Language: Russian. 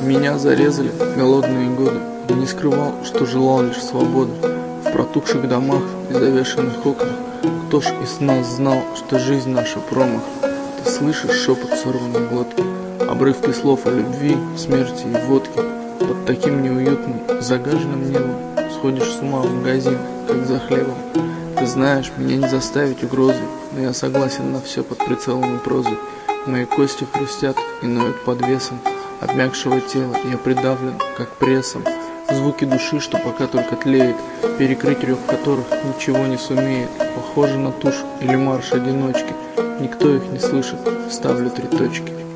Меня зарезали голодные годы. Я не скрывал, что желал лишь свободы. В протухших домах и завешенных окнах кто ж из нас знал, что жизнь наша промах? Ты слышишь шепот сорванной глотки, обрывки слов о любви, смерти и водке. Под таким неуютным, загаженным небом сходишь с ума в магазин, как за хлебом. Ты знаешь, меня не заставить угрозой, но я согласен на все под прицелом и прозой. Мои кости хрустят и ноют под весом обмякшего тела, я придавлен, как прессом. Звуки души, что пока только тлеет, перекрыть рев которых ничего не сумеет. Похоже на тушь или марш одиночки, никто их не слышит, ставлю 3 точки.